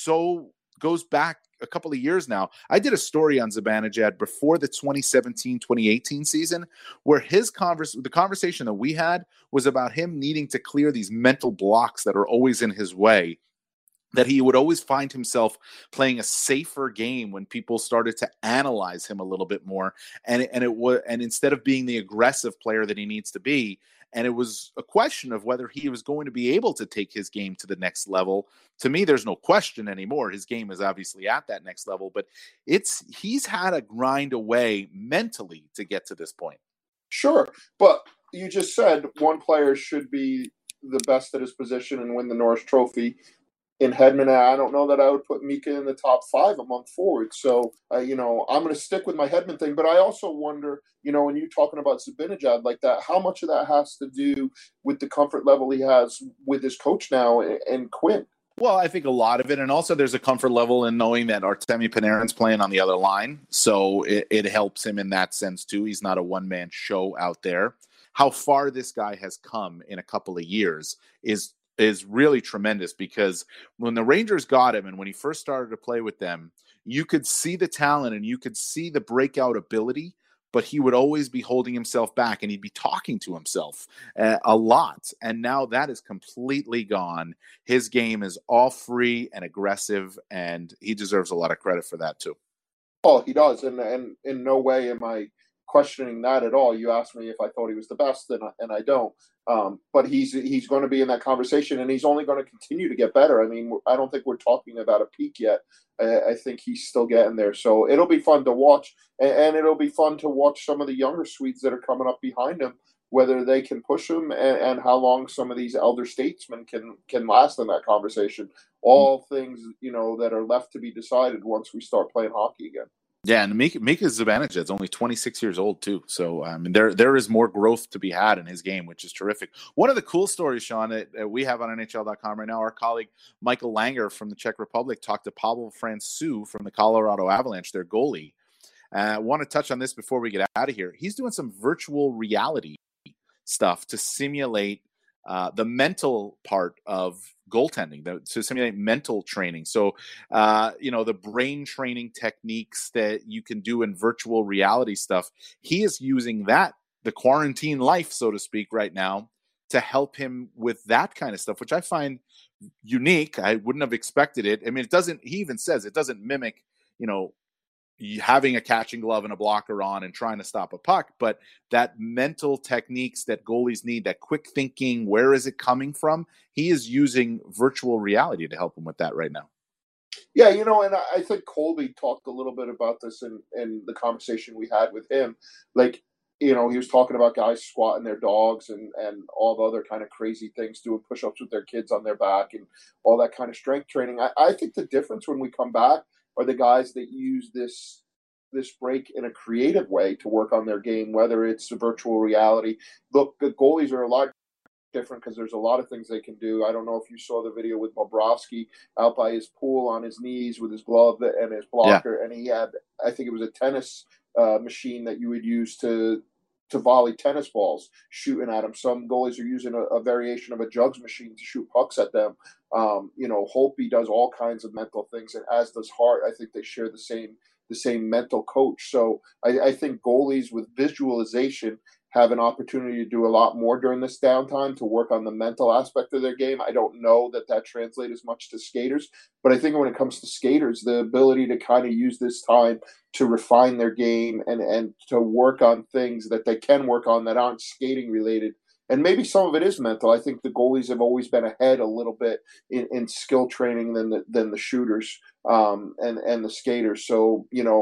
so goes back a couple of years now. I did a story on Zibanejad before the twenty seventeen twenty eighteen season, where his converse, the conversation that we had was about him needing to clear these mental blocks that are always in his way, that he would always find himself playing a safer game when people started to analyze him a little bit more. And it, and it was, and instead of being the aggressive player that he needs to be, and it was a question of whether he was going to be able to take his game to the next level. To me, there's no question anymore. His game is obviously at that next level, but it's, he's had to grind away mentally to get to this point. Sure. But you just said one player should be the best at his position and win the Norris Trophy. In Hedman, I don't know that I would put Mika in the top five among forwards. So, uh, you know, I'm going to stick with my Hedman thing. But I also wonder, you know, when you're talking about Zibanejad like that, how much of that has to do with the comfort level he has with his coach now and Quinn? Well, I think a lot of it. And also there's a comfort level in knowing that Artemi Panarin's playing on the other line. So it, it helps him in that sense, too. He's not a one-man show out there. How far this guy has come in a couple of years is is really tremendous, because when the Rangers got him and when he first started to play with them, you could see the talent and you could see the breakout ability, but he would always be holding himself back and he'd be talking to himself uh, a lot. And now that is completely gone. His game is all free and aggressive, and he deserves a lot of credit for that too. Oh, he does. And, and in no way am I questioning that at all. You asked me if I thought he was the best, and I, and I don't. Um, but he's he's going to be in that conversation, and he's only going to continue to get better. I mean, I don't think we're talking about a peak yet. I, I think he's still getting there. So it'll be fun to watch, and, and it'll be fun to watch some of the younger Swedes that are coming up behind him, whether they can push him, and, and how long some of these elder statesmen can can last in that conversation. All things, you know, that are left to be decided once we start playing hockey again. Yeah, and Mika, Mika Zibanejad is only twenty-six years old too, so I mean there there is more growth to be had in his game, which is terrific. One of the cool stories, Sean, that, that we have on N H L dot com right now, our colleague Michael Langer from the Czech Republic talked to Pavel Francouz from the Colorado Avalanche, their goalie. Uh, I want to touch on this before we get out of here. He's doing some virtual reality stuff to simulate uh, the mental part of goaltending, the, to simulate mental training. So, uh, you know, the brain training techniques that you can do in virtual reality stuff, he is using that, the quarantine life, so to speak, right now to help him with that kind of stuff, which I find unique. I wouldn't have expected it. I mean, it doesn't, he even says it doesn't mimic, you know, having a catching glove and a blocker on and trying to stop a puck, but that mental techniques that goalies need, that quick thinking, where is it coming from? He is using virtual reality to help him with that right now. Yeah, you know, and I think Colby talked a little bit about this in, in the conversation we had with him. Like, you know, he was talking about guys squatting their dogs and, and all the other kind of crazy things, doing push-ups with their kids on their back and all that kind of strength training. I, I think the difference when we come back are the guys that use this this break in a creative way to work on their game, whether it's virtual reality. Look, the goalies are a lot different because there's a lot of things they can do. I don't know if you saw the video with Bobrovsky out by his pool on his knees with his glove and his blocker, yeah. And he had, I think it was a tennis uh, machine that you would use to to volley tennis balls shooting at him. Some goalies are using a, a variation of a jugs machine to shoot pucks at them. Um, you know, Holtby does all kinds of mental things, and as does Hart. I think they share the same the same mental coach. So I, I think goalies with visualization have an opportunity to do a lot more during this downtime to work on the mental aspect of their game. I don't know that that translates as much to skaters, but I think when it comes to skaters, the ability to kind of use this time to refine their game and, and to work on things that they can work on that aren't skating related. And maybe some of it is mental. I think the goalies have always been ahead a little bit in, in skill training than the, than the shooters um, and, and the skaters. So, you know,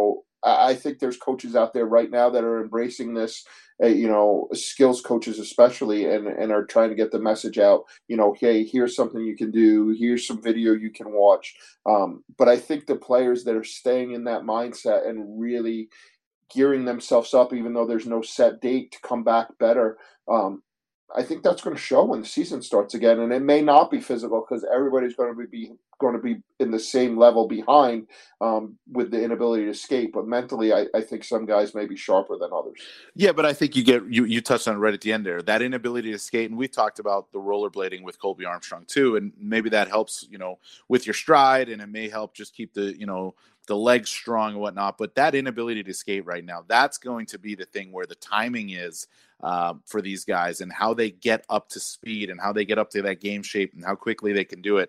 I, I think there's coaches out there right now that are embracing this, uh, you know, skills coaches especially, and, and are trying to get the message out, you know, hey, here's something you can do. Here's some video you can watch. Um, but I think the players that are staying in that mindset and really gearing themselves up, even though there's no set date, to come back better, um, I think that's going to show when the season starts again. And it may not be physical because everybody's going to be going to be in the same level behind, um, with the inability to skate. But mentally, I, I think some guys may be sharper than others. Yeah, but I think you get you you touched on it right at the end there, that inability to skate. And we talked about the rollerblading with Colby Armstrong too, and maybe that helps, you know, with your stride, and it may help just keep the, you know, the legs strong and whatnot. But that inability to skate right now, that's going to be the thing where the timing is uh, for these guys, and how they get up to speed and how they get up to that game shape and how quickly they can do it.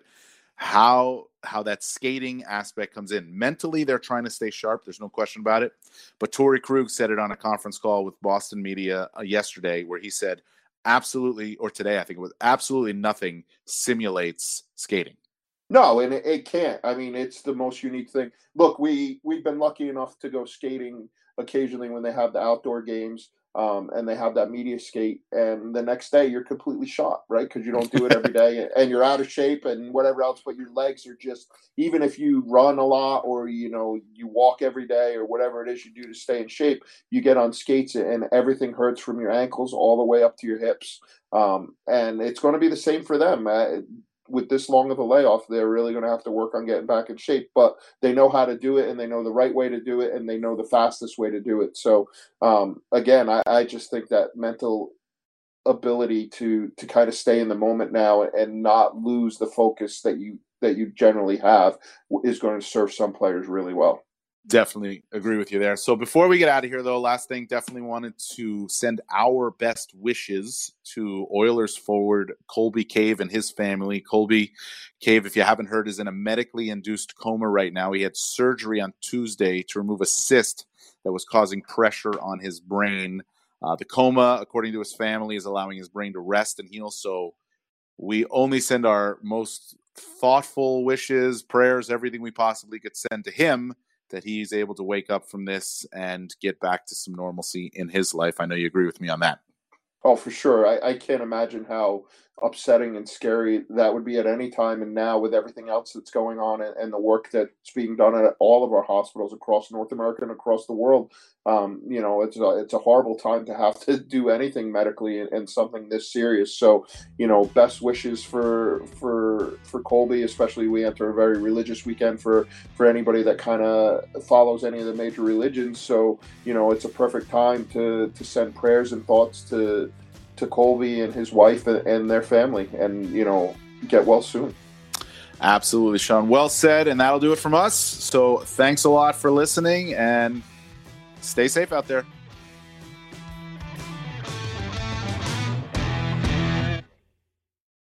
How how that skating aspect comes in. Mentally, they're trying to stay sharp. There's no question about it. But Torrey Krug said it on a conference call with Boston media uh, yesterday, where he said absolutely, or today I think it was, absolutely nothing simulates skating. No, and it, it can't. I mean, it's the most unique thing. Look, we, we've been lucky enough to go skating occasionally when they have the outdoor games, um, and they have that media skate. And the next day you're completely shot, right? Because you don't do it every day, and you're out of shape and whatever else. But your legs are just, even if you run a lot or, you know, you walk every day or whatever it is you do to stay in shape, you get on skates and everything hurts from your ankles all the way up to your hips. Um, and it's going to be the same for them. Uh, with this long of a layoff, they're really going to have to work on getting back in shape, but they know how to do it, and they know the right way to do it, and they know the fastest way to do it. So um, again, I, I just think that mental ability to, to kind of stay in the moment now and not lose the focus that you, that you generally have is going to serve some players really well. Definitely agree with you there. So before we get out of here, though, last thing, definitely wanted to send our best wishes to Oilers forward Colby Cave and his family. Colby Cave, if you haven't heard, is in a medically induced coma right now. He had surgery on Tuesday to remove a cyst that was causing pressure on his brain. Uh, the coma, according to his family, is allowing his brain to rest and heal. So we only send our most thoughtful wishes, prayers, everything we possibly could send to him, that he's able to wake up from this and get back to some normalcy in his life. I know you agree with me on that. Oh, for sure. I, I can't imagine how upsetting and scary that would be at any time. And now with everything else that's going on and, and the work that's being done at all of our hospitals across North America and across the world, um, you know, it's a, it's a horrible time to have to do anything medically and, and something this serious. So, you know, best wishes for for for Colby, especially we enter a very religious weekend for, for anybody that kind of follows any of the major religions. So, you know, it's a perfect time to, to send prayers and thoughts to to Colby and his wife and their family, and, you know, get well soon. Absolutely, Sean. Well said, and that'll do it from us. So thanks a lot for listening, and stay safe out there.